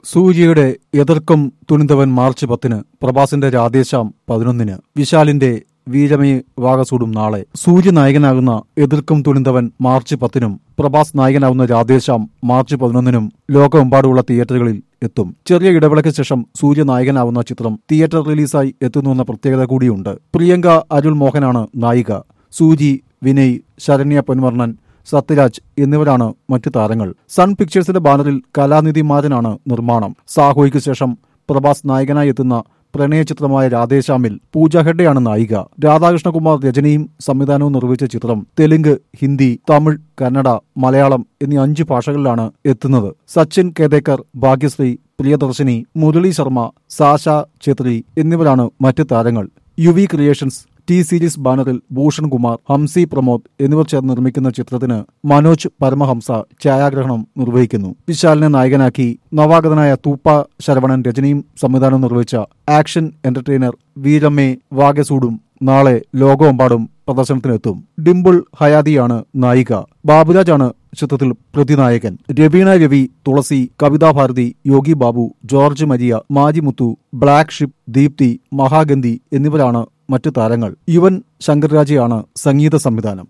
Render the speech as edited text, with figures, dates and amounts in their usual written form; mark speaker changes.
Speaker 1: സൂര്യയുടെ എതിർക്കും തുണിന്തവൻ മാർച്ച് 10-ന്, പ്രഭാസിന്റെ രാധേശ്യാം 11-ന്, വിശാലിന്റെ വീരമേ വാകസൂടും നാളെ. സൂര്യ നായകനാകുന്ന എതിർക്കും തുണിന്തവൻ മാർച്ച് 10-നും പ്രഭാസ് നായകനാകുന്ന രാധേശ്യാം മാർച്ച് 11-നും ലോകമെമ്പാടുമുള്ള തിയേറ്ററുകളിൽ എത്തും. ചെറിയ ഇടവേളയ്ക്ക് ശേഷം സൂര്യ നായകനാകുന്ന ചിത്രം തിയേറ്റർ റിലീസായി എത്തുന്നുവെന്ന പ്രത്യേകത കൂടിയുണ്ട്. പ്രിയങ്ക അരുൾ മോഹനാണ് നായിക. സൂരി, വിനയ്, ശരണ്യ പൊൻവർണ്ണൻ, സത്യരാജ് എന്നിവരാണ് മറ്റു താരങ്ങൾ. സൺ പിക്ചേഴ്സിന്റെ ബാനറിൽ കലാനിധി മാരനാണ് നിർമ്മാണം. സാഹോയ്ക്ക് ശേഷം പ്രഭാസ് നായകനായി എത്തുന്ന പ്രണയ ചിത്രമായ രാധേശ്യാമിൽ പൂജ ഹെഗ്ഡെയാണ് നായിക. രാധാകൃഷ്ണകുമാർ രചനയും സംവിധാനവും നിർവഹിച്ച ചിത്രം തെലുങ്ക്, ഹിന്ദി, തമിഴ്, കന്നഡ, മലയാളം എന്നീ 5 ഭാഷകളിലാണ് എത്തുന്നത്. സച്ചിൻ കേദേക്കർ, ഭാഗ്യശ്രീ, പ്രിയദർശിനി, മുരളി ശർമ്മ, സാഷ ഛേത്രി എന്നിവരാണ് മറ്റ് താരങ്ങൾ. യുവി ക്രിയേഷൻസ്, ടി സീരീസ് ബാനറിൽ ഭൂഷൺ കുമാർ, ഹംസി പ്രമോദ് എന്നിവർ ചേർന്ന് നിർമ്മിക്കുന്ന ചിത്രത്തിന് മനോജ് പരമഹംസ ഛായാഗ്രഹണം നിർവഹിക്കുന്നു. വിശാലിനെ നായകനാക്കി നവാഗതനായ തൂപ്പ ശരവണൻ രചനയും സംവിധാനവും നിർവഹിച്ച ആക്ഷൻ എന്റർടൈനർ വീരമ്മേ വാകസൂടും നാളെ ലോകമെമ്പാടും പ്രദർശനത്തിനെത്തും. ഡിംപിൾ ഹയാതിയാണ് നായിക. ബാബുരാജാണ് ചിത്രത്തിൽ പ്രതിനായകൻ. രവീണ രവി, തുളസി, കവിതാ ഭാരതി, യോഗി ബാബു, ജോർജ് മരിയ, മാജിമുത്തു, ബ്ലാക്ക് ഷിപ്പ്, ദീപ്തി, മഹാഗന്ധി എന്നിവരാണ് മറ്റു താരങ്ങൾ. യുവൻ ശങ്കർ രാജയാണ് സംഗീത സംവിധാനം.